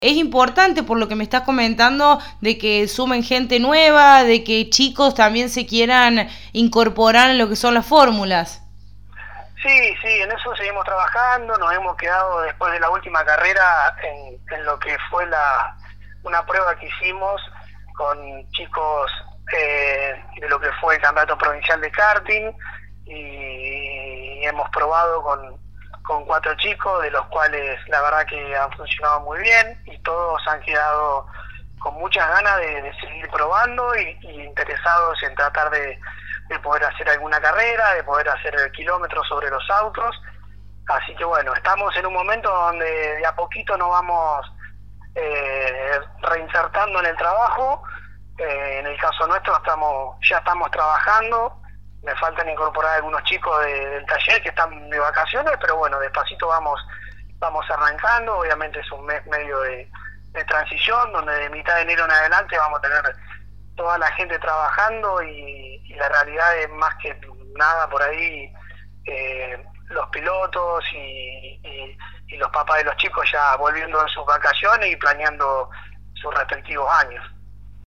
es importante por lo que me estás comentando de que sumen gente nueva, de que chicos también se quieran incorporar en lo que son las fórmulas. Sí, sí, en eso seguimos trabajando, nos hemos quedado después de la última carrera en lo que fue una prueba que hicimos con chicos de lo que fue el Campeonato Provincial de Karting y hemos probado con 4 chicos, de los cuales la verdad que han funcionado muy bien y todos han quedado con muchas ganas de seguir probando y interesados en tratar de poder hacer alguna carrera, de poder hacer kilómetros sobre los autos. Así que bueno, estamos en un momento donde de a poquito nos vamos reinsertando en el trabajo. En el caso nuestro ya estamos trabajando, me faltan incorporar algunos chicos del taller que están de vacaciones, pero bueno, despacito vamos arrancando. Obviamente es un mes medio de transición, donde de mitad de enero en adelante vamos a tener toda la gente trabajando y la realidad es más que nada por ahí los pilotos y los papás de los chicos ya volviendo de sus vacaciones y planeando sus respectivos años.